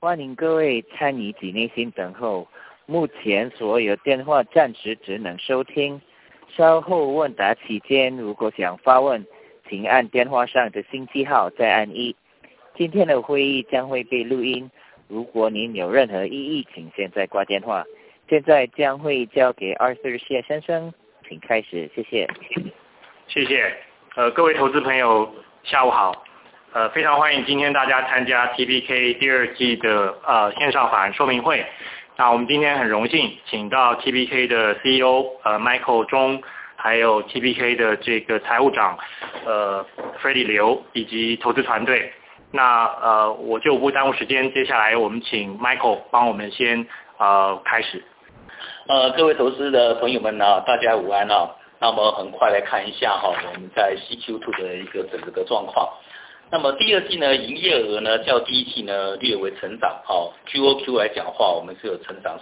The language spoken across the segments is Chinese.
欢迎各位参与及耐心等候。目前所有电话暂时只能收听，稍后问答期间，如果想发问，请按电话上的星记号再按1。今天的会议将会被录音，如果您有任何异议，请现在挂电话。现在将会交给 Arthur 谢先生，请开始，谢谢。 谢谢。各位投资朋友，下午好。非常欢迎今天大家参加 TPK 第二季的线上法人说明会。那我们今天很荣幸请到 TPK 的 CEO Michael 钟，还有 TPK 的这个财务长Freddie 刘以及投资团队。那我就不耽误时间，接下来我们请 Michael 帮我们先开始。 各位投资的朋友们呢，大家午安啊。那我们很快来看一下我们在 CQ2 的一个整个的状况。那么第二季呢，营业额呢较第一季呢略微成长，QOQ 来讲话，我们是有成长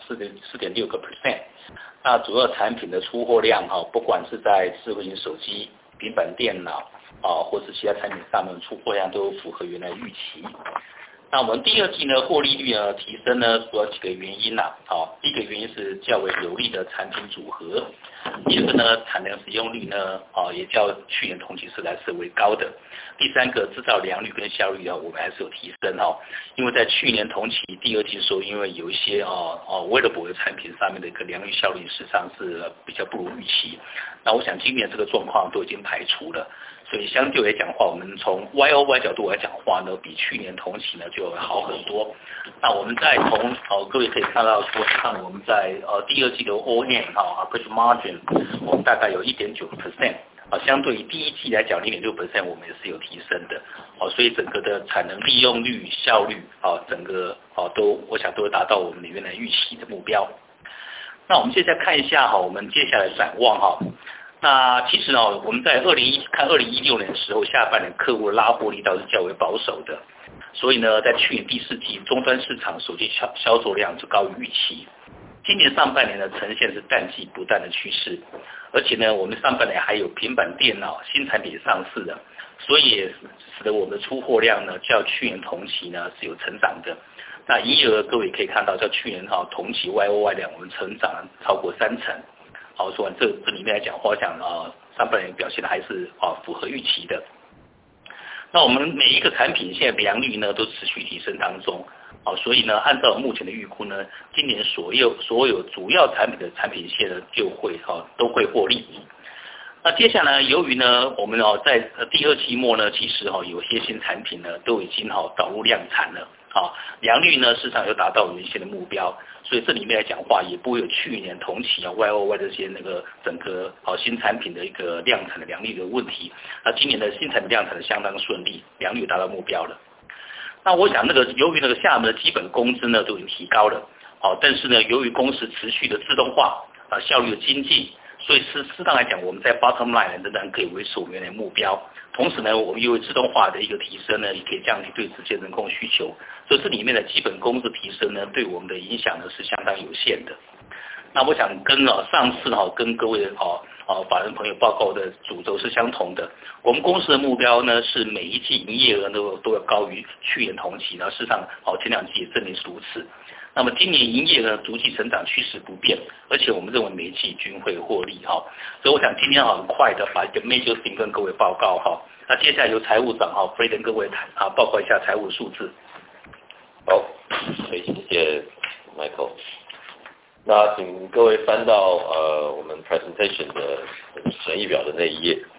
4.6%。那主要产品的出货量不管是在智慧型手机、平板电脑或是其他产品上面出货量都符合原来预期。那我们第二季呢，获利率呢提升呢，主要几个原因第一个原因是较为有利的产品组合，第二个呢，产能使用率呢也较去年同期是来是为高的。第三个，制造良率跟效率我们还是有提升因为在去年同期第二季的时候，因为有一些wearable 的产品上面的一个良率效率事实上是比较不如预期。那我想今年这个状况都已经排除了。所以相对来讲话，我们从 YOY 角度来讲话呢，比去年同期呢就好很多。那我们再从各位可以看到说，看我们在第二季的 OM operating margin， 我们大概有 1.9%， 相对于第一季来讲 0.6%， 我们也是有提升的。所以整个的产能利用率、效率整个我想都会达到我们原来预期的目标。那我们现在看一下我们接下来展望那其实我们在2016年的时候，下半年客户拉货力道是较为保守的，所以呢，在去年第四季终端市场手机销售量就高于预期。今年上半年呢，呈现是淡季不淡的趋势，而且呢，我们上半年还有平板电脑新产品上市的，所以也使得我们的出货量呢，较去年同期呢是有成长的。那营业额各位可以看到，较去年同期 YOY 量我们成长超过3成。说完这里面来讲，我想上半年表现的还是符合预期的。那我们每一个产品现在良率呢都持续提升当中，所以呢，按照目前的预估呢，今年所有主要产品的产品线呢就会都会获利。那接下来由于呢，我们在第二期末呢，其实有些新产品呢都已经导入量产了。良率呢，事实上有达到原先的目标，所以这里面来讲话也不会有去年同期YOY 这些那个整个新产品的一个量产的良率的问题。那今年的新产品量产的相当顺利，良率达到目标了。那我想由于下面的基本工资呢都已经提高了，但是呢，由于公司持续的自动化效率的精进，所以适当来讲，我们在 bottom line 仍然可以维持我们原来的目标。同时呢，我们因为自动化的一个提升呢，也可以降低对直接人工需求，所以这里面的基本工资提升呢，对我们的影响呢是相当有限的。那我想跟上次跟各位法人朋友报告的主轴是相同的。我们公司的目标呢是每一季营业额都要高于去年同期，事实上前两季也证明是如此。那么今年营业额逐季成长趋势不变，而且我们认为每一季均会获利所以我想今天很快的把一个 major thing 跟各位报告那接下来由财务长Freddie 跟各位报告一下财务数字。 好，谢谢 Michael。那请各位翻到我们 presentation 的损益表的那一页。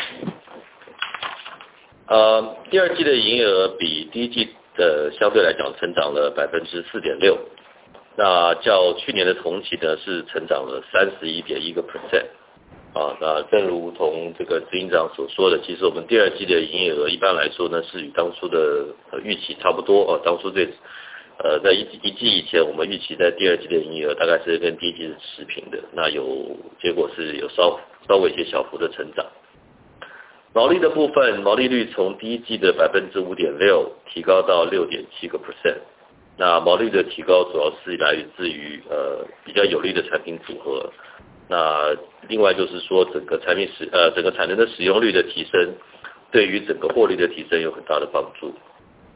第二季的营业额比第一季的相对来讲成长了 4.6%， 那较去年的同期呢是成长了 31.1%。那正如同这个执行长所说的，其实我们第二季的营业额一般来说呢是与当初的预期差不多当初在一季以前，我们预期在第二季的营业额大概是跟第一季是持平的，那结果是有稍微一些小幅的成长。毛利的部分，毛利率从第一季的 5.6% 提高到 6.7%。那毛利的提高主要是来自于比较有利的产品组合。那另外就是说整个产能的使用率的提升，对于整个获利的提升有很大的帮助。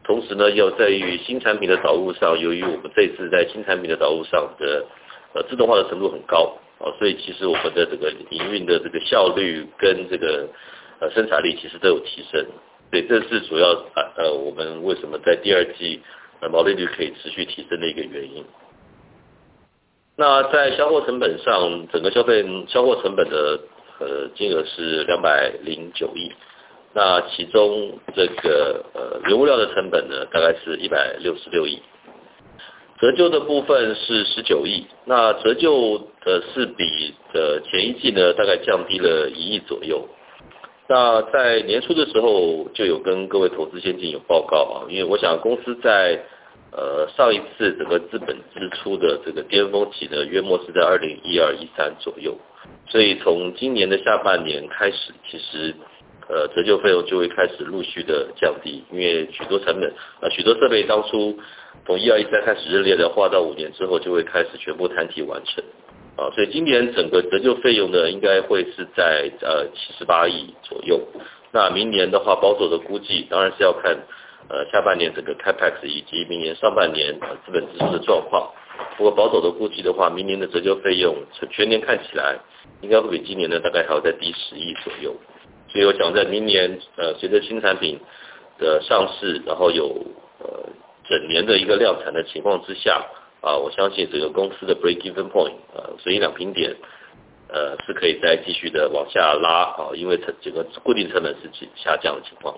同时呢，要在于新产品的导入上，由于我们这次在新产品的导入上的自动化的程度很高所以其实我们的这个营运的这个效率跟这个生产力其实都有提升。对，这是主要我们为什么在第二季毛利率可以持续提升的一个原因。那在销货成本上，整个销货成本的金额是209亿，那其中这个原物料的成本呢，大概是166亿，折旧的部分是19亿，那折旧是比前一季呢大概降低了1亿左右。那在年初的时候就有跟各位投资先进有报告因为我想公司在上一次整个资本支出的这个巅峰期呢，约莫是在2012-13左右，所以从今年的下半年开始，其实折旧费用就会开始陆续的降低，因为许多成本许多设备当初从12-13开始认列的话，到5年之后就会开始全部摊提完成所以今年整个折旧费用呢，应该会是在78亿左右。那明年的话，保守的估计当然是要看下半年整个 Capex 以及明年上半年资本支出的状况。不过保守的估计的话，明年的折旧费用全年看起来应该会比今年呢大概还要再低10亿左右。所以我想在明年随着新产品的上市，然后有整年的一个量产的情况之下我相信这个公司的 break-even point 损益两平点是可以再继续的往下拉因为整个固定成本是下降的情况。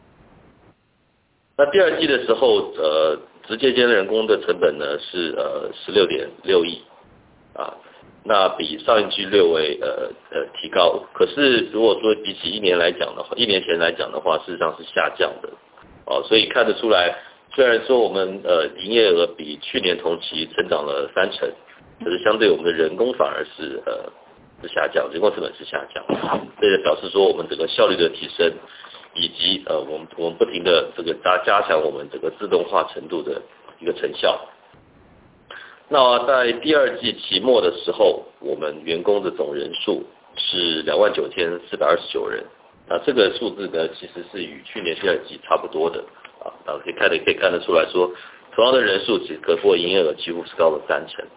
那第二季的时候直接兼人工的成本呢是16.6亿那比上一季略微提高，可是如果说比起1年前来讲的话，事实上是下降的所以看得出来，虽然说我们营业额比去年同期成长了3成，可是相对我们的人工反而是下降，人工成本是下降，这就表示说我们整个效率的提升，以及我们不停的这个加强我们这个自动化程度的一个成效。那在第二季期末的时候，我们员工的总人数是29,429人，那这个数字呢，其实是与去年第二季差不多的可以看得出来说，同样的人数，可不过营业额几乎是高了3成。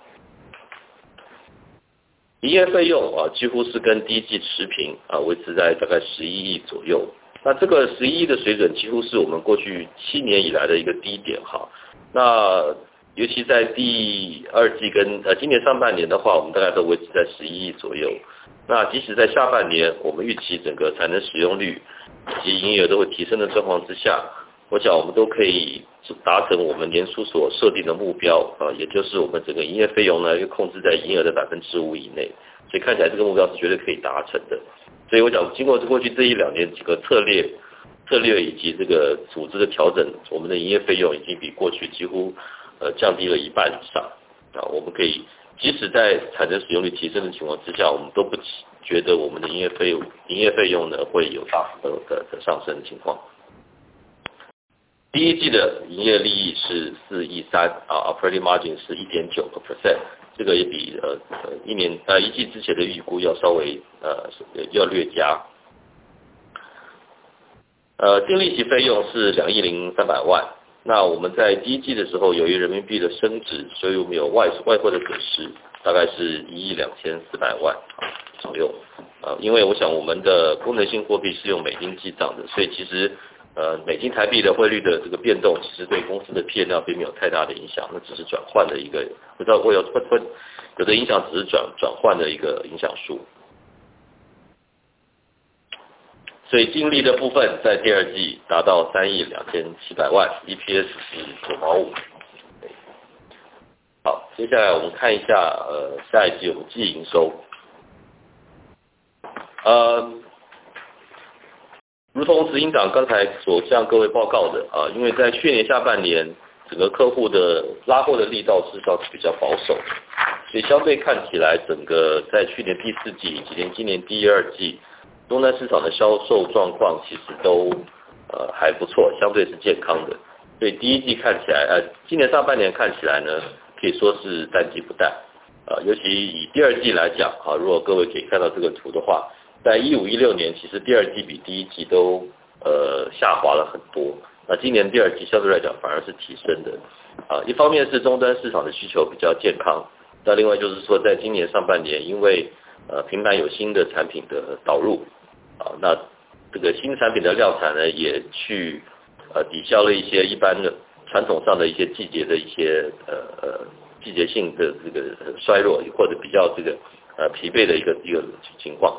营业费用几乎是跟第一季持平维持在大概11亿左右。那这个11亿的水准几乎是我们过去7年以来的一个低点那尤其在第二季跟今年上半年的话，我们大概都维持在11亿左右。那即使在下半年，我们预期整个产能使用率以及营业额都会提升的状况之下，我想我们都可以达成我们年初所设定的目标也就是我们整个营业费用呢要控制在营业额的5%以内，所以看起来这个目标是绝对可以达成的。所以我想经过过去这1-2年几个策略以及这个组织的调整，我们的营业费用已经比过去几乎降低了1半以上我们可以即使在产能使用率提升的情况之下，我们都不觉得我们的营业费用呢会有大幅的上升的情况。第一季的营业利益是4亿3operating margin 是 1.9%， 这个也比一季之前的预估要稍微要略加。净利息费用是2亿0300万。那我们在第一季的时候，由于人民币的升值，所以我们有外汇的损失，大概是1亿2400万左右。因为我想我们的功能性货币是用美金记账的，所以其实美金台币的汇率的这个变动，其实对公司的 P&L 并没有太大的影响，那只是转换的一个，不知道会有的影响，只是转换的一个影响数。所以净利的部分在第二季达到3亿2700万 ，EPS 是9毛5。好，接下来我们看一下下一季我们季营收。如同执行长刚才所向各位报告的因为在去年下半年整个客户的拉货的力道事实上是比较保守，所以相对看起来整个在去年第4季以及今年第2季。终端市场的销售状况其实都还不错，相对是健康的。所以第一季看起来今年上半年看起来呢，可以说是淡季不淡。尤其以第二季来讲如果各位可以看到这个图的话，在15-16年其实第二季比第一季都下滑了很多。 那今年第二季相对来讲反而是提升的。一方面是终端市场的需求比较健康，那另外就是说在今年上半年，因为平板有新的产品的导入，那这个新产品的量产呢，也去抵消了一些一般的传统上的一些季节的一些季节性的这个衰弱或者比较这个疲惫的一个情况。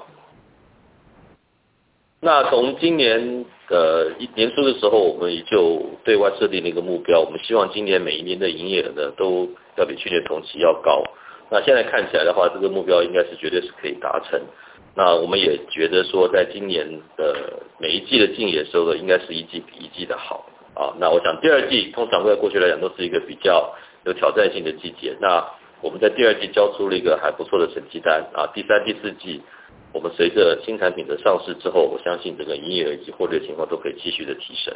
那从今年年初的时候，我们也就对外设定了一个目标，我们希望今年每一年的营业额呢都要比去年同期要高。那现在看起来的话，这个目标应该是绝对是可以达成。那我们也觉得说，在今年的每一季的净营业收入应该是一季比一季的好啊。那我想第二季通常在过去来讲都是一个比较有挑战性的季节。那我们在第二季交出了一个还不错的成绩单啊。第三、第四季，我们随着新产品的上市之后，我相信整个营业额以及获利的情况都可以继续的提升。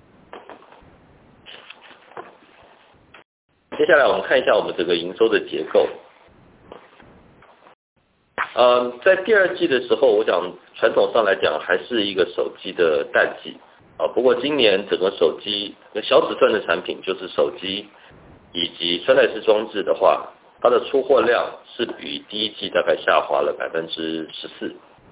接下来我们看一下我们这个营收的结构。在第二季的时候，我想传统上来讲还是一个手机的淡季啊。不过今年整个手机小尺寸的产品，就是手机以及穿戴式装置的话，它的出货量是比第一季大概下滑了14%。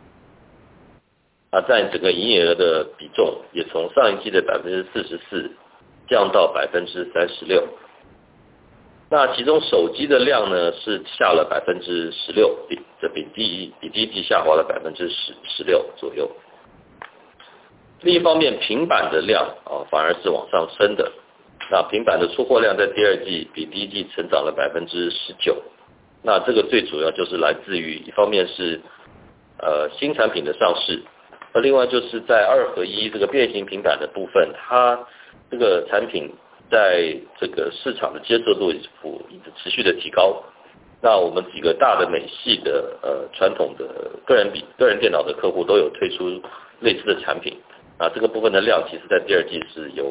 占整个营业额的比重也从上一季的44%降到36%。那其中手机的量呢是下了16%，这比第一季下滑了16%左右。另一方面，平板的量反而是往上升的。那平板的出货量在第二季比第一季成长了19%。那这个最主要就是来自于一方面是新产品的上市，那另外就是在2合1这个变形平板的部分，它这个产品在这个市场的接受度一直持续的提高。那我们几个大的美系的传统的个人电脑的客户都有推出类似的产品。这个部分的量其实在第二季是有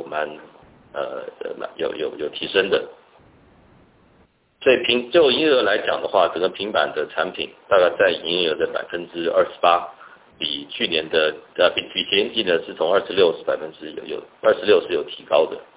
提升的。所以就营业额来讲的话，整个平板的产品大概在营业额的28%，比去年的比前一季呢是从26是有提高的。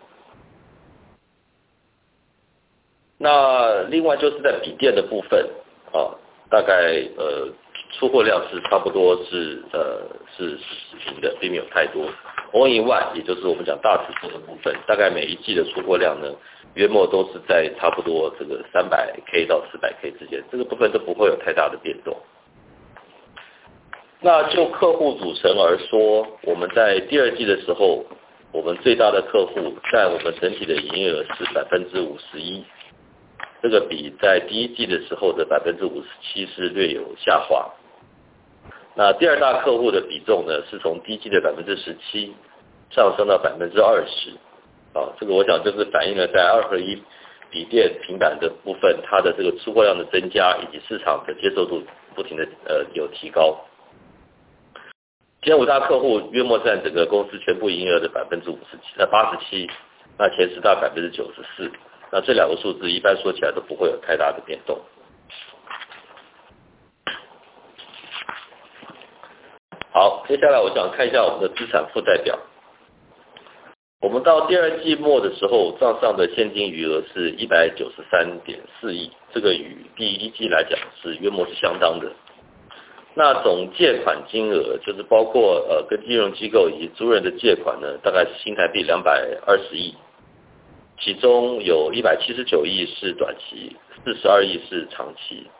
那另外就是在笔电的部分大概出货量是差不多是持平的，并没有太多。All in one， 也就是我们讲大尺寸的部分，大概每一季的出货量呢，约莫都是在差不多这个300K 到400K 之间，这个部分都不会有太大的变动。那就客户组成而说，我们在第二季的时候，我们最大的客户占我们整体的营业额是51%，这个比在第一季的时候的57%是略有下滑。那第二大客户的比重呢，是从第一季的17%上升到20%。这个我想就是反映了在2合1笔电平板的部分，它的这个出货量的增加以及市场的接受度不停的有提高。前5大客户约莫占整个公司全部营业额的87%，那前10大94%。那这两个数字一般说起来都不会有太大的变动。好，接下来我想看一下我们的资产负债表。我们到第二季末的时候，账上的现金余额是193.4亿，这个与第一季来讲是约莫是相当的。那总借款金额就是包括跟金融机构以及租人的借款呢，大概是新台币220亿，其中有179亿是短期，42亿是长期。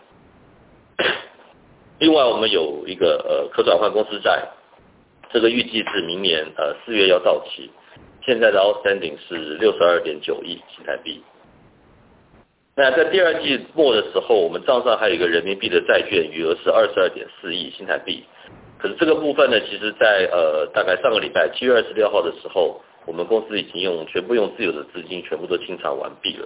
另外我们有一个可转换公司债，这个预计是明年4月要到期，现在的 outstanding 是62.9亿新台币。那在第二季末的时候，我们账上还有一个人民币的债券，余额是22.4亿新台币。可是这个部分呢，其实在大概上个礼拜7月26号的时候，我们公司已经全部用自有的资金全部都清偿完毕了。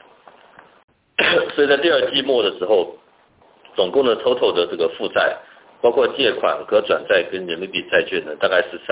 所以在第二季末的时候，总共的 total 的这个负债，包括借款、可转债跟人民币债券呢，大概是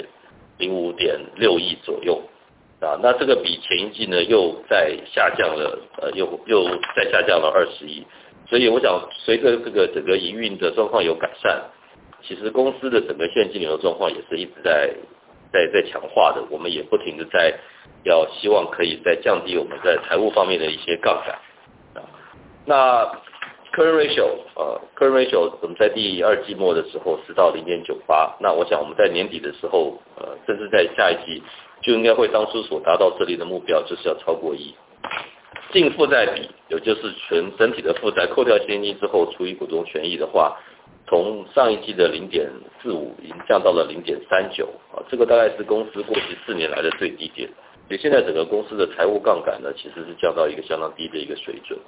305.6亿左右。那这个比前一季呢又再下降了又再下降了20亿。所以我想随着这个整个营运的状况有改善，其实公司的整个现金流的状况也是一直在在强化的，我们也不停的要希望可以再降低我们在财务方面的一些杠杆。那 current ratio 我们在第二季末的时候是到 0.98， 那我想我们在年底的时候甚至在下一季就应该会当初所达到这里的目标，就是要超过1。净负债比，也就是整体的负债扣掉现金之后除以股东权益的话，从上一季的 0.45 已经降到了 0.39， 这个大概是公司过去4年来的最低点。所以现在整个公司的财务杠杆呢，其实是降到一个相当低的一个水准。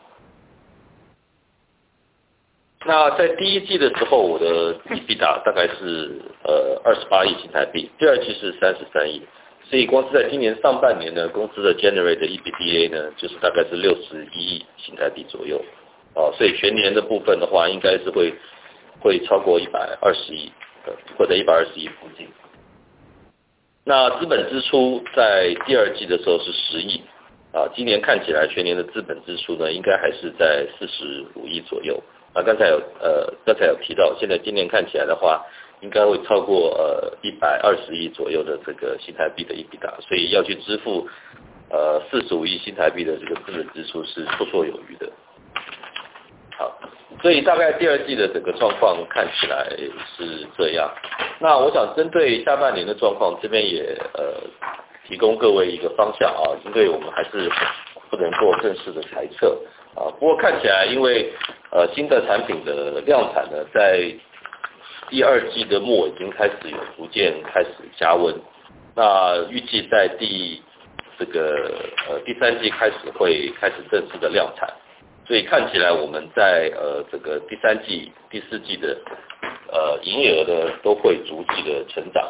那在第一季的时候，我的 EBITDA 大概是28亿新台币，第二季是33亿，所以光是在今年上半年呢，公司的 generate 的 EBITDA 呢，就是大概是61亿新台币左右，所以全年的部分的话，应该是会超过120亿，或者120亿附近。那资本支出在第二季的时候是10亿，今年看起来全年的资本支出呢，应该还是在45亿左右。刚才有提到，现在今年看起来的话，应该会超过120亿左右的这个新台币的EBITDA，所以要去支付45亿新台币的这个资本支出是绰绰有余的。好，所以大概第二季的整个状况看起来是这样。那我想针对下半年的状况，这边也提供各位一个方向啊，因为我们还是不能做正式的猜测不过看起来因为新的产品的量产呢，在第二季的末已经开始有逐渐开始加温，那预计在第三季开始会开始正式的量产，所以看起来我们在这个第三季、第四季的营业额呢都会逐季的成长。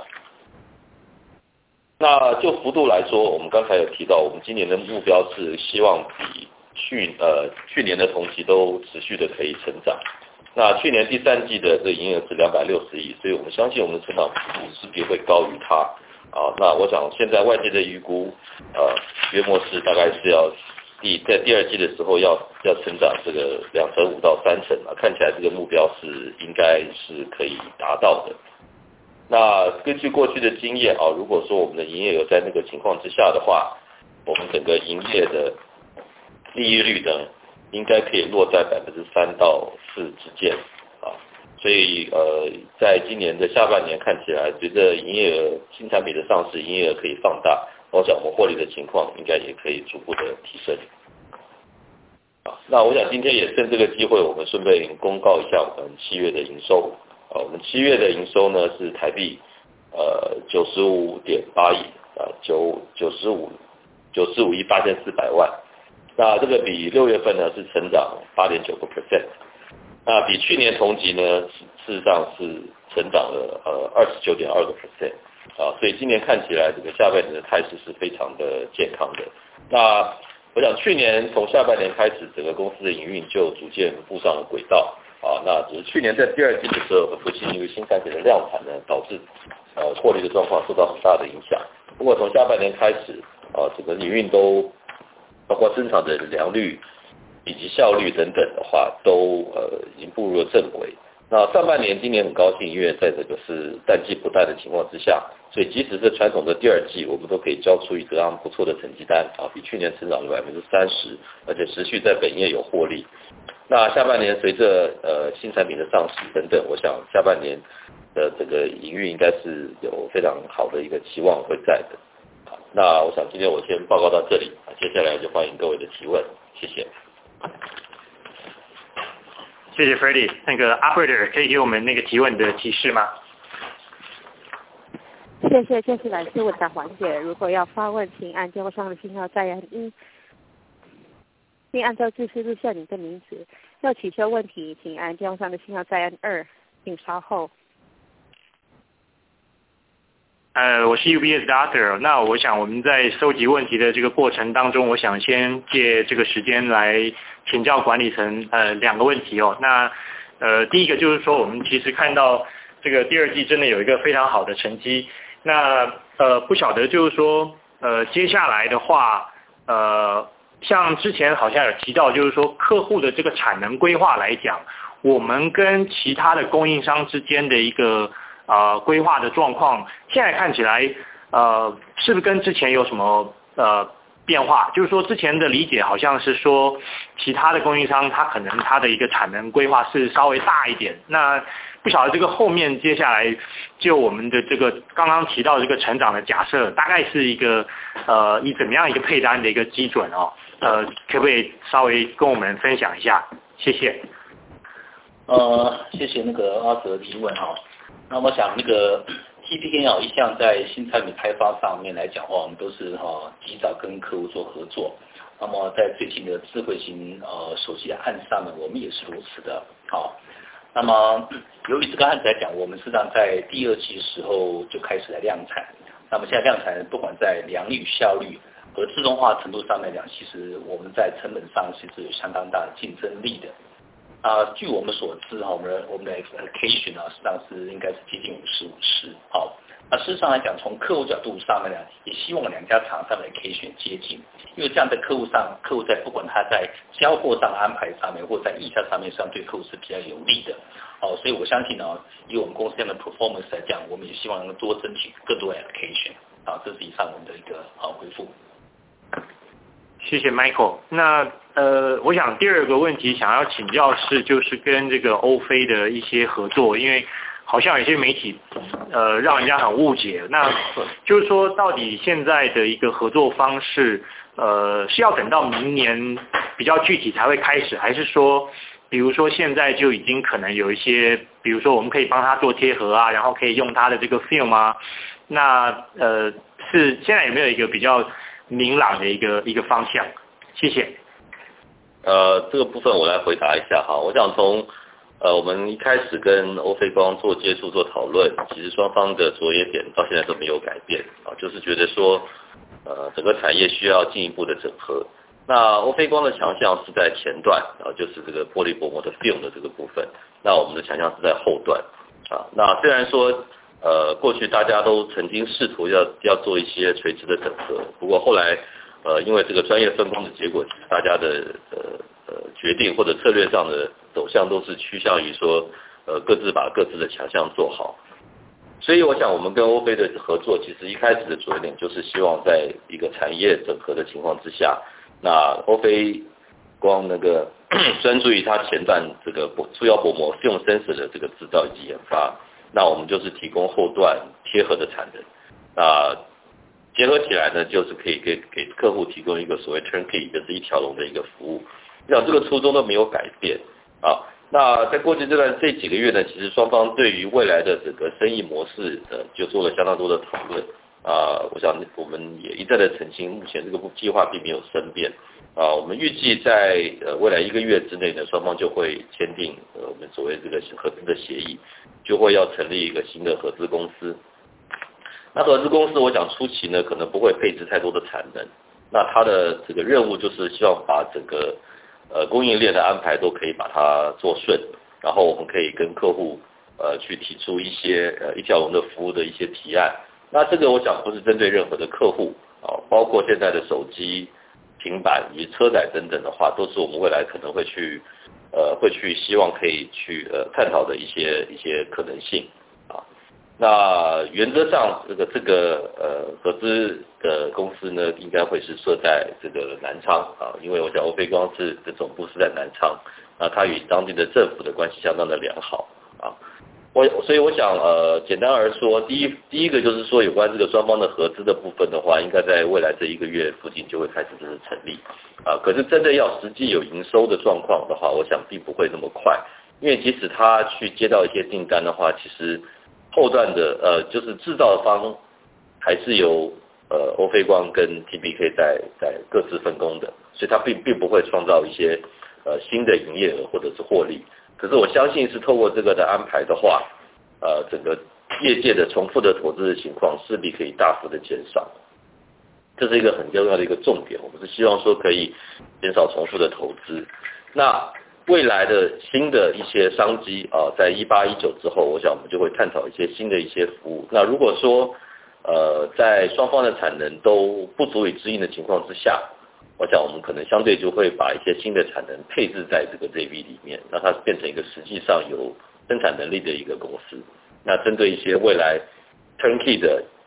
那就幅度来说，我们刚才有提到，我们今年的目标是希望比去年的同期都持续的可以成长。那去年第三季的这个营业额是260亿，所以我们相信我们的成长幅度势必会高于它。那我想现在外界的预估，约莫是大概是要在第二季的时候要成长这个2.5%到3%看起来这个目标是应该是可以达到的。那根据过去的经验如果说我们的营业额在那个情况之下的话，我们整个营业的利益率呢，应该可以落在3%到4%之间所以在今年的下半年看起来，随着营业额新产品的上市，营业额可以放大，我想我们获利的情况应该也可以逐步的提升。那我想今天也趁这个机会，我们顺便公告一下我们7月的营收。我们7月的营收呢是台币95.8亿95亿8400万。那这个比6月份呢是成长 8.9%， 那比去年同期呢事实上是成长了29.2%所以今年看起来这个下半年的态势是非常的健康的。那我想去年从下半年开始，整个公司的营运就逐渐步上了轨道那只是去年在第二季的时候，不幸因为新产品的量产呢，导致获利的状况受到很大的影响。不过从下半年开始整个营运都包括生产的良率以及效率等等的话，都已经步入了正轨。那上半年今年很高兴，因为在这个是淡季不淡的情况之下，所以即使是传统的第二季，我们都可以交出一个非常不错的成绩单比去年成长了30%，而且持续在本业有获利。那下半年随着新产品的上市等等，我想下半年的这个营运应该是有非常好的一个期望会在的。那我想今天我先报告到这里，接下来就欢迎各位的提问，谢谢。 谢谢 Freddie， 那个 Operator 可以给我们那个提问的提示吗？ 谢谢，这是来自问答环节。如果要发问，请按电话上的信号再按1，并按照字式录下您的名字。要提出问题，请按电话上的信号再按2，请稍后。 我是 UBS 的 Arthur， 那我想我们在收集问题的这个过程当中，我想先借这个时间来请教管理层2个问题那第一个就是说，我们其实看到这个第二季真的有一个非常好的成绩，那不晓得就是说接下来的话像之前好像有提到，就是说客户的这个产能规划来讲，我们跟其他的供应商之间的一个规划的状况，现在看起来是不是跟之前有什么变化？就是说之前的理解好像是说，其他的供应商他可能他的一个产能规划是稍微大一点，那不晓得这个后面接下来就我们的这个刚刚提到这个成长的假设，大概是一个以怎么样一个配单的一个基准哦？可不可以稍微跟我们分享一下？谢谢。 谢谢那个阿哲的提问哈。那我想那个 TPK 一向在新产品开发上面来讲的话，我们都是及早跟客户做合作。那么在最近的智慧型手机案上呢，我们也是如此的。好，那么由于这个案子来讲，我们实际上在第2期的时候就开始来量产。那么现在量产不管在良率、效率和自动化程度上来讲，其实我们在成本上其实有相当大的竞争力的。据我们所知我们的 allocation 实际上是应该是接近50-50。好，那事实上来讲，从客户角度上面呢，也希望两家厂商的 allocation 接近，因为这样的客户在不管他在交货上安排上面，或在议价上面上对客户是比较有利的。所以我相信以我们公司这样的 performance 来讲，我们也希望能多争取更多 allocation。这是以上我们的一个回复。 谢谢 Michael。那我想第二个问题想要请教就是跟这个欧菲的一些合作，因为好像有些媒体让人家很误解。那就是说，到底现在的一个合作方式是要等到明年比较具体才会开始，还是说，比如说现在就已经可能有一些，比如说我们可以帮他做贴合啊，然后可以用他的这个 film 啊，那是现在有没有一个比较明朗的一个方向？谢谢。 这个部分我来回答一下哈。我想从我们一开始跟欧菲光做接触做讨论，其实双方的着眼点到现在都没有改变啊，就是觉得说整个产业需要进一步的整合。那欧菲光的强项是在前段就是这个玻璃薄膜的 film 的这个部分，那我们的强项是在后段啊。那虽然说过去大家都曾经试图要做一些垂直的整合，不过后来因为这个专业分工的结果，大家的决定或者策略上的走向都是趋向于说各自把各自的强项做好。所以我想我们跟欧菲的合作，其实一开始的着眼点就是希望在一个产业整合的情况之下，那欧菲光那个专注于它前段这个粗腰薄膜 film sensor 的这个制造以及研发，那我们就是提供后段贴合的产能，那结合起来呢，就是可以给客户提供一个所谓 turnkey， 就是一条龙的一个服务。我想这个初衷都没有改变啊。那在过去这几个月呢，其实双方对于未来的整个生意模式就做了相当多的讨论啊。我想我们也一再的澄清，目前这个计划并没有生变啊。我们预计在未来1个月之内呢，双方就会签订我们所谓这个合资的协议，就会要成立一个新的合资公司。那合资公司我想初期呢可能不会配置太多的产能，那它的这个任务就是希望把整个供应链的安排都可以把它做顺，然后我们可以跟客户去提出一些一条龙的服务的一些提案。那这个我想不是针对任何的客户包括现在的手机、平板以及车载等等的话，都是我们未来可能会去希望可以去探讨的一些可能性啊。那原则上这个合资的公司呢，应该会是设在这个南昌啊，因为我想欧菲光的总部是在南昌，那它与当地的政府的关系相当的良好啊。所以我想简单而说，第一个就是说有关这个双方的合资的部分的话，应该在未来这1个月附近就会开始正式成立啊。可是真的要实际有营收的状况的话，我想并不会那么快，因为即使他去接到一些订单的话，其实后段的就是制造方还是由欧菲光跟 TPK 在各自分工的，所以它并不会创造一些新的营业额或者是获利。可是我相信是透过这个的安排的话，整个业界的重复的投资的情况势必可以大幅的减少，这是一个很重要的一个重点。我们是希望说可以减少重复的投资。那未来的新的一些商机在18、19之后，我想我们就会探讨一些新的一些服务。那如果说在双方的产能都不足以支应的情况之下，我想我们可能相对就会把一些新的产能配置在这个 JV 里面，让它变成一个实际上有生产能力的一个公司。那针对一些未来 turnkey 的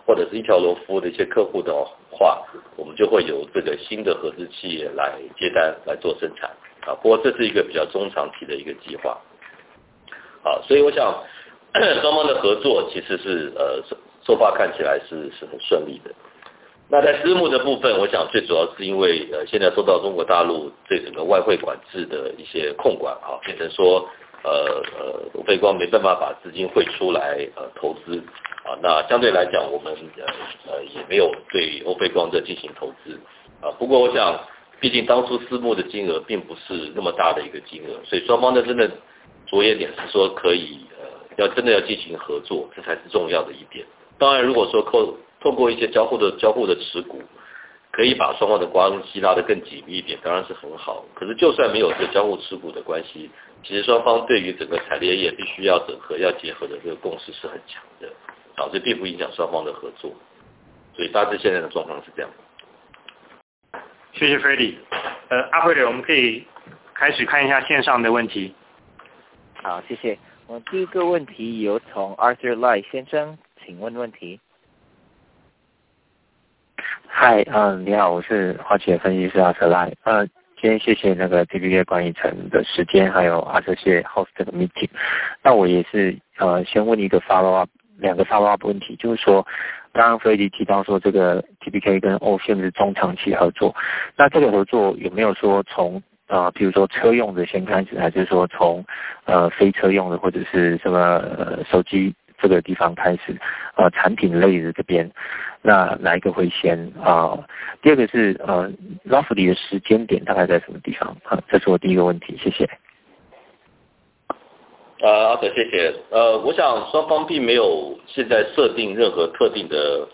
或者是一条龙服务的一些客户的话，我们就会有这个新的合资企业来接单来做生产啊。不过这是一个比较中长期的一个计划。好，所以我想双方的合作其实是so far看起来是很顺利的。那在私募的部分，我想最主要是因为现在受到中国大陆对整个外汇管制的一些控管啊，变成说欧菲光没办法把资金汇出来投资啊。那相对来讲，我们也没有对欧菲光进行投资啊。不过我想，毕竟当初私募的金额并不是那么大的一个金额，所以双方的真的着眼点是说可以真的要进行合作，这才是重要的一点。当然，如果说透过一些交互的持股，可以把双方的关系拉得更紧密一点，当然是很好。可是就算没有这交互持股的关系，其实双方对于整个产业必须要整合、要结合的这个共识是很强的，啊，这并不影响双方的合作。所以大致现在的状况是这样。 谢谢 Freddy。Operator， 我们可以开始看一下线上的问题。 好，谢谢。我第一个问题由从 Arthur Lai 先生，请问问题。 嗨，你好，我是花旗分析师Arthur Lai。今天谢谢那个 TPK 管理层的时间，还有Arthur谢 host 这个 meeting。那我也是先问一个两个 follow up 问题，就是说，刚刚 Freddy 提到说这个 TPK 跟 OCM 是中长期合作，那这个合作有没有说从比如说车用的先开始，还是说从非车用的或者是什么手机这个地方开始产品类的这边，那哪一个会先第二个是roughly 的时间点大概在什么地方这是我第一个问题，谢谢。 好的，谢谢。我想双方并没有现在设定任何特定的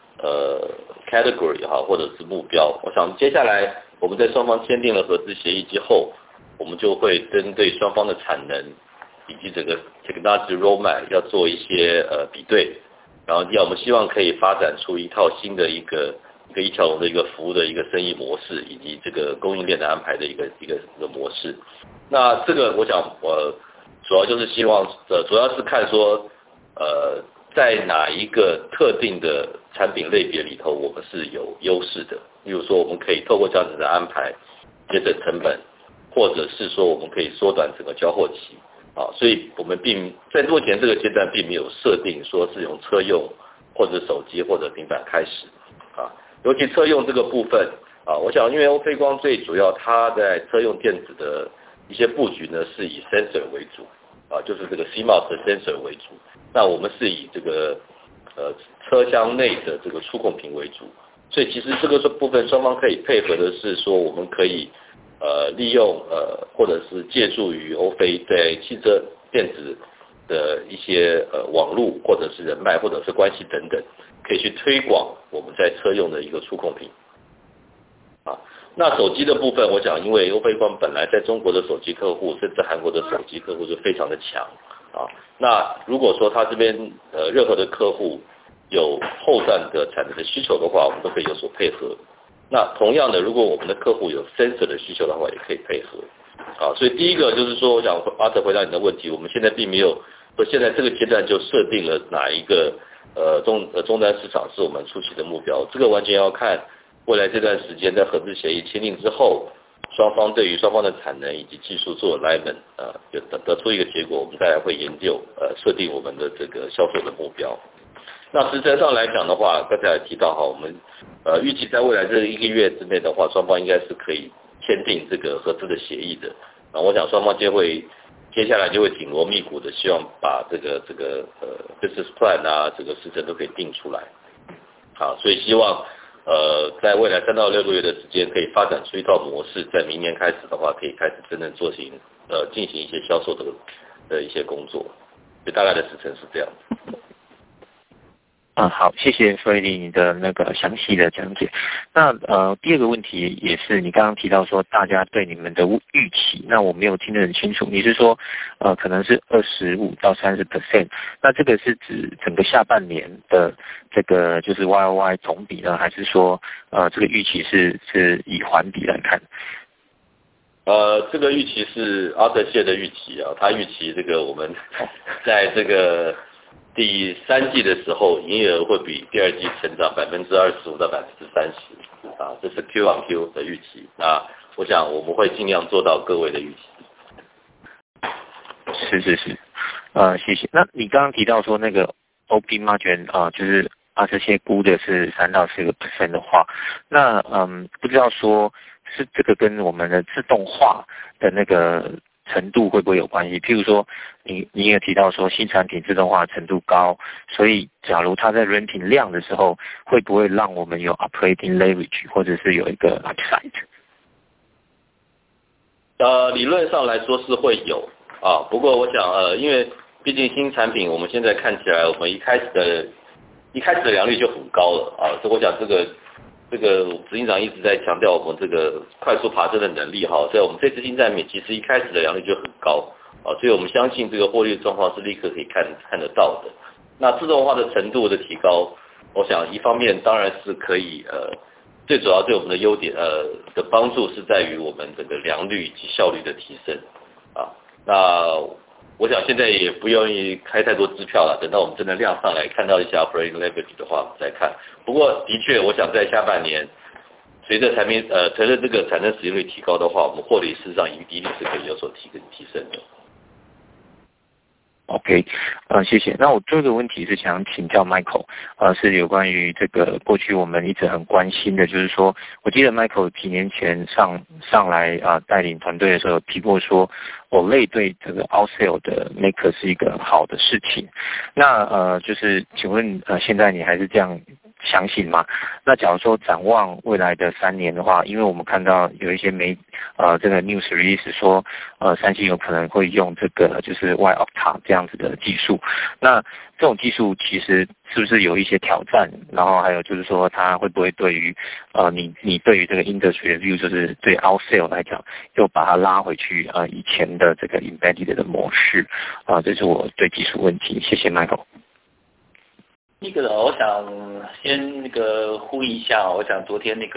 category 或者是目标。我想接下来我们在双方签订了合资协议之后，我们就会针对双方的产能以及整个 technology roadmap 要做一些比对，然后我们希望可以发展出一套新的一条龙的一个服务的一个生意模式，以及这个供应链的安排的一个模式。那这个我想主要就是希望主要是看说在哪一个特定的产品类别里头我们是有优势的，例如说我们可以透过这样子的安排节省成本，或者是说我们可以缩短整个交货期所以我们在目前这个阶段并没有设定说是用车用或者手机或者平板开始尤其车用这个部分我想因为欧菲光最主要它在车用电子的一些布局呢是以 sensor 为主就是这个 CMOS 的 sensor 为主，那我们是以这个车厢内的这个触控屏为主，所以其实这个部分双方可以配合的是说我们可以利用或者是借助于欧菲在汽车电子的一些网络或者是人脉或者是关系等等，可以去推广我们在车用的一个触控屏那手机的部分，我想因为欧菲光本来在中国的手机客户甚至韩国的手机客户就非常的强那如果说他这边任何的客户有后段的产能的需求的话，我们都可以有所配合。那同样的，如果我们的客户有 sensor 的需求的话，也可以配合所以第一个就是说，我想阿德回答你的问题，我们现在并没有说现在这个阶段就设定了哪一个终端市场是我们初期的目标，这个完全要看未来这段时间在合资协议签订之后，双方对于双方的产能以及技术做 alignment 得出一个结果，我们再来会研究设定我们的这个销售的目标。那实质上来讲的话，刚才也提到我们预计在未来这1个月之内的话，双方应该是可以签订这个合资的协议的我想双方接下来就会紧锣密鼓的希望把这个business plan 这个时程都可以定出来所以希望在未来3到6个月的时间可以发展出一套模式，在明年开始的话可以开始真正进行一些销售的一些工作，所以大概的时程是这样子。 好，谢谢 Freddy 你的那个详细的讲解。那第二个问题也是你刚刚提到说大家对你们的预期，那我没有听得很清楚，你是说可能是25%到30%，那这个是指整个下半年的这个就是 YOY 总比呢，还是说这个预期是以环比来看？ 这个预期是阿德谢的预期他预期这个我们在这个第三季的时候，营业额会比第二季成长25%到30%啊，这是 Q on Q 的预期。那我想我们会尽量做到各位的预期。 是，谢谢。那你刚刚提到说那个 OP margin 就是这些估的是3到4% 的话，那不知道说是这个跟我们的自动化的那个程度会不会有关系？譬如说，你也提到说新产品自动化程度高，所以假如它在 renting 量的时候，会不会让我们有 operating leverage， 或者是有一个 upside？ 理论上来说是会有啊，不过我想因为毕竟新产品我们现在看起来，我们一开始的良率就很高了啊，所以我想这个执行长一直在强调我们这个快速爬升的能力哈，所以我们这次新产品其实一开始的良率就很高啊，所以我们相信这个获利状况是立刻可以看得到的。那自动化的程度的提高，我想一方面当然是可以最主要对我们的优点的帮助是在于我们这个良率以及效率的提升啊。那我想现在也不愿意开太多支票了，等到我们真的量上来看到一些 operating leverage 的话，我们再看。不过的确，我想在下半年，随着这个产能使用率提高的话，我们获利事实上一定是可以有所提升的。 OK， 谢谢。那我最后一个问题是想请教 Michael， 是有关于这个过去我们一直很关心的，就是说，我记得 Michael 几年前上来带领团队的时候有提过说，OLED 对这个 outsell 的 maker 是一个好的事情。那就是请问现在你还是这样相信吗？那假如说展望未来的3年的话，因为我们看到有一些这个 news release 说三星有可能会用这个就是 Y-Octa 这样子的技术，那这种技术其实是不是有一些挑战？然后还有就是说它会不会对于你对于这个 industry 的 view， 就是对 outsell 来讲又把它拉回去以前的这个 embedded 的模式这是我对技术问题。谢谢 Michael。 那个我想先呼应一下，我想昨天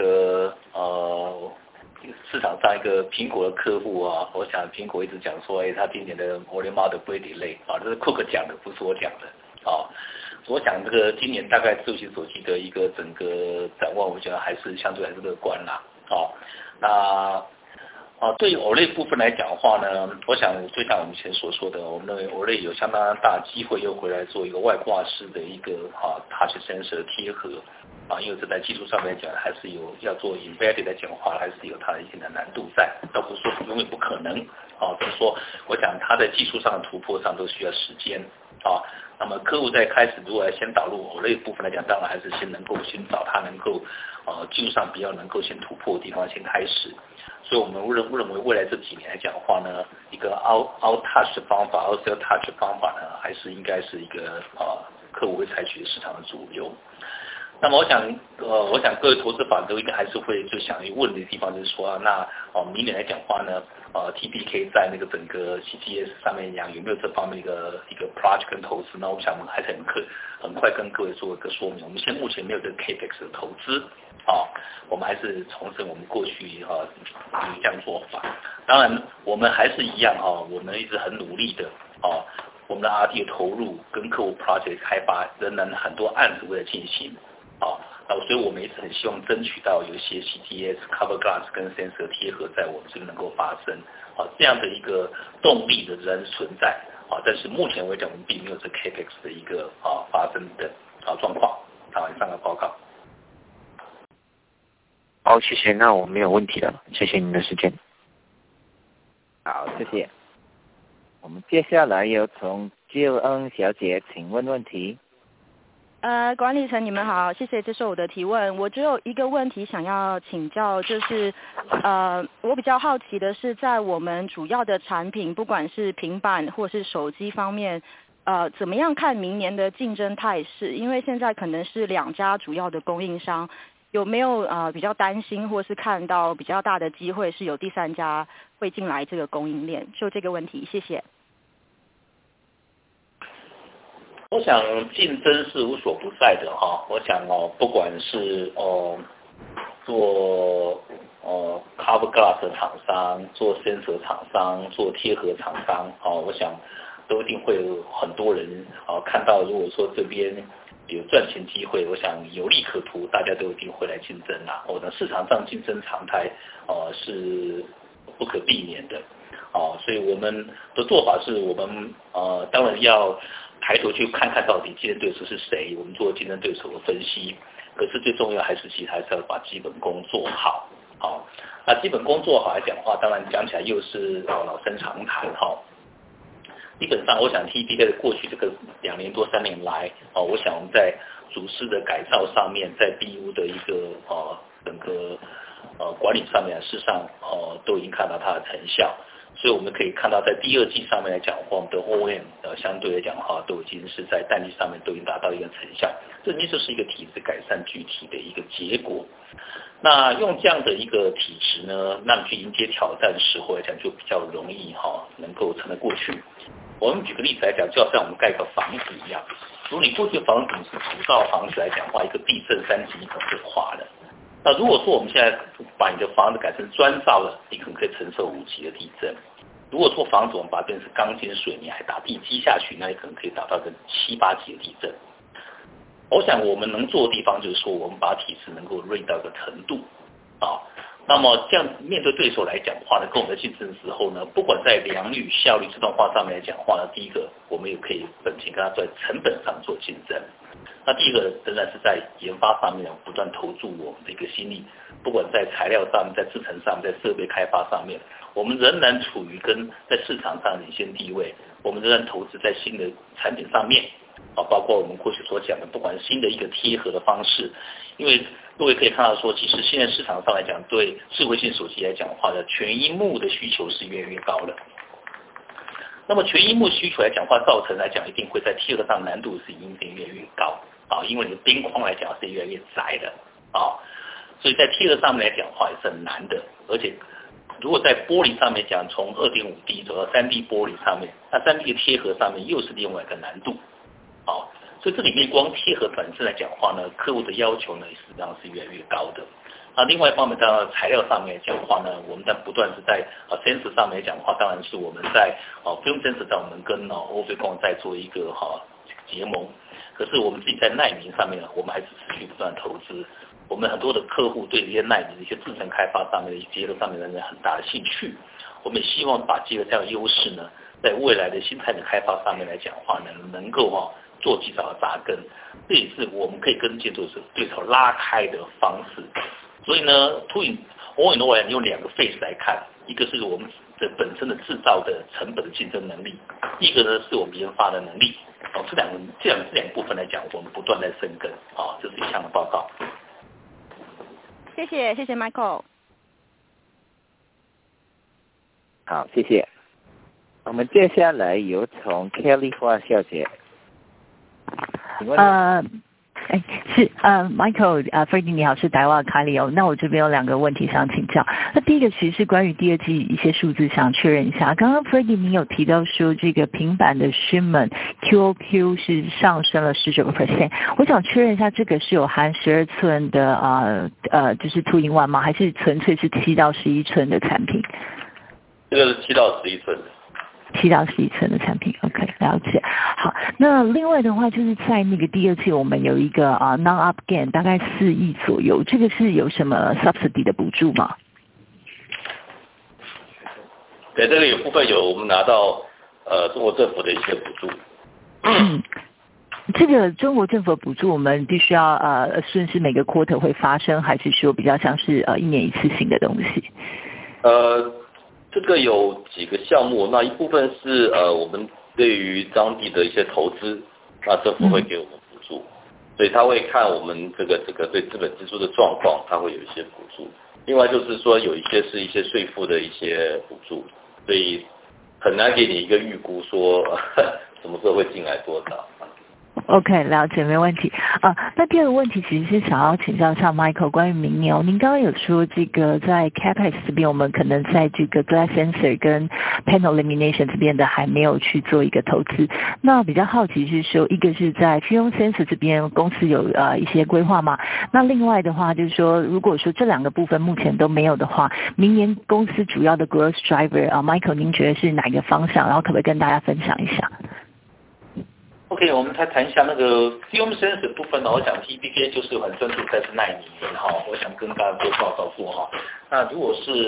市场上一个苹果的客户我想苹果一直讲说，他今年的 OLED model 不会 delay 这是 Cook 讲的，不是我讲的我想这个今年大概智慧型手机的一个整个展望，我觉得还是相对还是乐观啦那对于 OLED 部分来讲的话呢，我想就像我们以前所说的，我们认为 OLED 有相当大机会又回来做一个外挂式的一个touch sensor 的贴合因为这在技术上面讲还是有要做 embedded 来讲的话，还是有它的一定的难度在，倒不是说永远不可能就是说我想它在技术上的突破上都需要时间那么客户在开始如果要先导入 OLED 部分来讲，当然还是先能够先找它能够技术上比较能够先突破的地方先开始。所以我们认为未来这几年来讲的话呢，一个 out touch 的方法 outsell touch 的方法呢，还是应该是一个客户会采取市场的主流。那么我想各位投资法都应该还是会最想问的地方就是说，那明年来讲的话呢，TPK 在那个整个 CTS 上面讲有没有这方面一个 project 跟投资？那我想我们还是很快跟各位做一个说明。我们目前没有这个 Capex 的投资我们还是重申我们过去这样做法。当然我们还是一样我们一直很努力的我们的 R&D 的投入跟客户 project 开发仍然很多案子为了进行所以我们一直很希望争取到有一些 CTS、Cover Glass 跟 Sensor 贴合在我们这边能够发生这样的一个动力的仍存在但是目前为止我们并没有这 Capex 的一个发生的状况。以上的报告。 好，谢谢。那我没有问题了，谢谢您的时间。 好，谢谢。我们接下来有从 Jill 小姐，请问问题。 管理层你们好，谢谢接受我的提问。我只有一个问题想要请教，就是我比较好奇的是，在我们主要的产品，不管是平板或是手机方面，怎么样看明年的竞争态势？因为现在可能是2家主要的供应商，有没有比较担心或是看到比较大的机会是有第3家会进来这个供应链？就这个问题，谢谢。 我想竞争是无所不在的我想不管是做Cover Glass 的厂商，做 Sensor 厂商，做贴合厂商我想都一定会有很多人看到，如果说这边有赚钱机会，我想有利可图，大家都一定会来竞争啦。那市场上竞争常态是不可避免的。所以我们的做法是我们当然要抬头去看看到底竞争对手是谁，我们做竞争对手的分析。可是最重要还是要把基本功做好。那基本功做好来讲的话，当然讲起来又是老生常谈基本上我想 TPK 的过去这个2年多3年来我想我们在组织的改造上面，在 BU 的一个整个管理上面，事实上都已经看到它的成效。所以我们可以看到，在第2季上面来讲的话，我们的 OM 相对来讲的话，都已经是在淡季上面都已经达到一个成效，这就是一个体质改善具体的一个结果。那用这样的一个体质呢，那你去迎接挑战的时候来讲，就比较容易能够撑得过去。我们举个例子来讲，就好像我们盖个房子一样，如果你过去的房子是土造房子来讲的话，一个地震3级你可能就垮了。那如果说我们现在把你的房子改成砖造了，你可能可以承受5级的地震。如果说房子我们把它变成钢筋水泥，还打地基下去，那你可能可以达到个7、8级的地震。我想我们能做的地方就是说，我们把体质能够锐到一个程度那么这样面对对手来讲的话呢，跟我们的竞争时候呢，不管在良率、效率、自动化上面来讲的话呢，第一个我们也可以本钱跟它在成本上做竞争。那第一个仍然是在研发上面不断投注我们的一个心力，不管在材料上面、在制程上面、在设备开发上面，我们仍然处于跟在市场上领先地位，我们仍然投资在新的产品上面包括我们过去所讲的，不管新的一个贴合的方式，因为各位可以看到说，其实现在市场上来讲，对智慧型手机来讲的话呢，全萤幕的需求是越来越高了。那么全萤幕需求来讲的话，造成来讲一定会在贴合上难度是一定越来越高因为你的边框来讲是越来越窄的所以在贴合上面来讲的话也是很难的，而且如果在玻璃上面讲，从 2.5D 走到 3D 玻璃上面，那 3D 的贴合上面又是另外一个难度所以这里面光贴合本身来讲的话呢，客户的要求呢实际上是越来越高的。另外一方面，当然材料上面来讲的话呢，我们在不断是在sensor 上面来讲的话，当然是我们在film sensor 在我们跟Oficom 在做一个结盟。可是我们自己在奈米上面，我们还是持续不断投资。我们很多的客户对这些奈米的一些制程开发上面的一些结合上面仍然很大的兴趣。我们也希望把这个这样的优势呢，在未来的新产品开发上面来讲的话呢，能够做及早的扎根，这也是我们可以跟竞争对手拉开的方式。所以呢 all in all 用2个 phase 来看，一个是我们的本身的制造的成本的竞争能力，一个呢是我们研发的能力这两个部分来讲，我们不断在深耕这是一项的报告。 谢谢 Michael。 好，谢谢。我们接下来有从 Kelly 花小姐，请问是Michael Freddie 你好，是台湾卡里欧。那我这边有2个问题想请教。那第一个其实是关于第2季一些数字想确认一下。刚刚 Freddie 你有提到说这个平板的 shipment QOQ 是上升了 19%， 我想确认一下，这个是有含12寸的就是 2-in-1 吗？还是纯粹是7到11寸的产品？ 这个是7到11寸的。 7到11寸的产品 ，OK， 了解。好，那另外的话，就是在那个第2季，我们有一个non-up gain 大概4亿左右，这个是有什么 subsidy 的补助吗？ 对，这个有部分有我们拿到中国政府的一些补助。 这个中国政府的补助，我们必须要顺势每个 quarter 会发生，还是说比较像是1年一次性的东西？ 这个有几个项目，那一部分是我们对于当地的一些投资，那政府会给我们补助，所以他会看我们这个对资本支出的状况，他会有一些补助。另外就是说有一些是一些税负的一些补助，所以很难给你一个预估说什么时候会进来多少。 OK， 了解，没问题。那第二个问题其实是想要请教一下 Michael 关于明年您刚刚有说这个在 Capex 这边，我们可能在这个 Glass Sensor 跟 Panel Lamination 这边的还没有去做一个投资。那比较好奇是说，一个是在 Film Sensor 这边公司有一些规划吗？那另外的话就是说，如果说这两个部分目前都没有的话，明年公司主要的 Growth Driver Michael 您觉得是哪一个方向？然后可不可以跟大家分享一下 ？OK， 我们再谈一下那个 Film Sensor 部分呢。我想 TPK 就是很专注在是纳米哈，我想跟大家做报告过哈。那如果是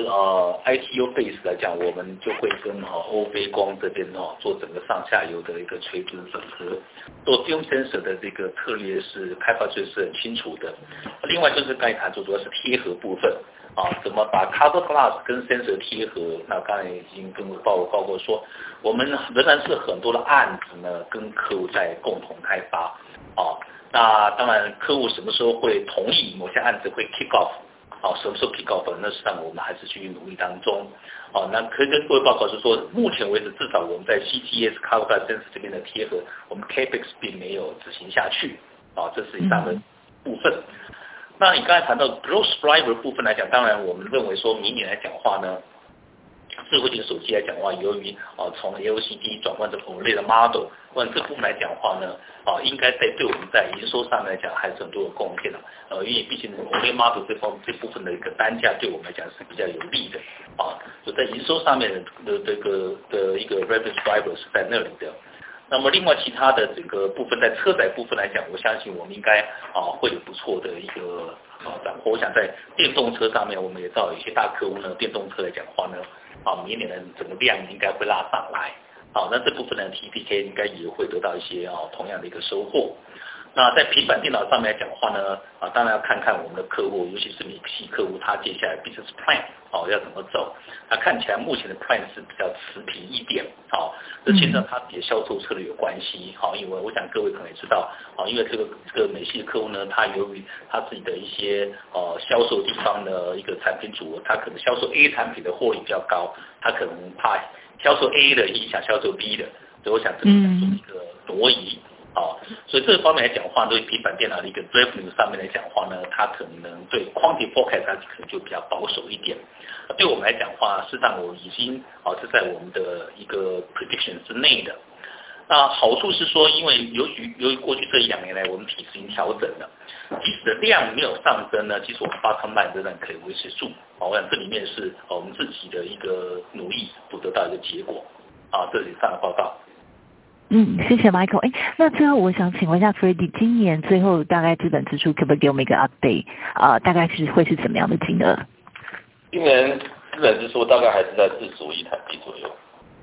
ITU base 来讲，我们就会跟欧菲光这边做整个上下游的一个垂直整合。做 Film Sensor 的这个策略是开发是很清楚的。另外就是刚才谈主要是贴合部分。怎么把 cover glass 跟 sensor 贴合？那刚才已经跟我报过说，我们仍然是很多的案子呢，跟客户在共同开发。那当然客户什么时候会同意某些案子会 kick off？什么时候 kick off？那实际上我们还是继续努力当中。那可以跟各位报告是说，目前为止至少我们在 CTS cover glass sensor 这边的贴合，我们 Capex 并没有执行下去。这是以上的部分。那你刚才谈到 growth driver 部分来讲，当然我们认为说明年来讲话呢，智慧型手机来讲话，由于从 LCD 转换成 OLED 的 model， 这部分来讲话呢，应该对我们在营收上来讲还是很多的贡献的。因为毕竟 OLED model 这部分的一个单价对我们来讲是比较有利的。就在营收上面的这个的一个 revenue driver 是在那里的。那么另外其他的整个部分，在车载部分来讲，我相信我们应该会有不错的一个斩获。我想在电动车上面，我们也知道有一些大客户呢，电动车来讲的话呢，明年的整个量应该会拉上来。那这部分呢 TPK 应该也会得到一些同样的一个收获。那在平板电脑上面来讲的话呢，当然要看看我们的客户，尤其是美系客户，他接下来 business plan 要怎么走。那看起来目前的 plan 是比较持平一点，这牵涉他也销售策略有关系。因为我想各位可能也知道，因为这个美系的客户呢，他由于他自己的一些销售地方的一个产品组合，他可能销售 A 产品的获利比较高，他可能怕销售 A 的影响销售 B 的，所以我想这个做一个挪移。所以这方面来讲的话，对平板电脑的一个 revenue 上面来讲的话呢，它可能对 quantity forecast 它可能就比较保守一点。对我们来讲的话，事实上我已经是在我们的一个 prediction 之内的。那好处是说，因为由于过去这1-2年来我们体制已经调整了，即使的量没有上升呢，其实我们bottom line仍然可以维持住。我想这里面是我们自己的一个努力所得到一个结果。这是以上的报告。 谢谢 Michael。那最后我想请问一下 Freddy， 今年最后大概资本支出可不可以给我们一个 update？ 大概会是怎么样的金额？ 今年资本支出大概还是在45亿台币左右。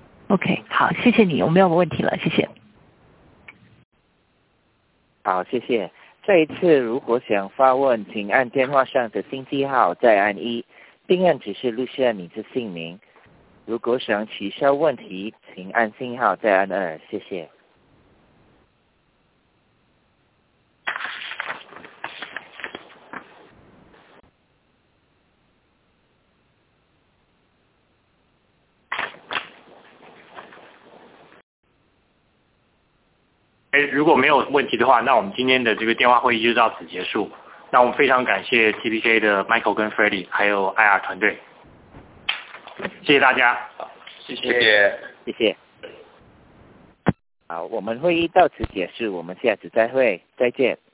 OK， 好，谢谢你，我没有问题了，谢谢。 好，谢谢。这一次如果想发问，请按电话上的星记号，再按1，并按指示录下你的姓名。如果想取消问题，请按星号再按2，谢谢。 如果没有问题的话，那我们今天的这个电话会议就到此结束。那我们非常感谢 TPK 的 Michael 跟 Freddy 还有 IR 团队，谢谢大家。 好，谢谢。 好，我们会议到此结束，我们下次再会，再见。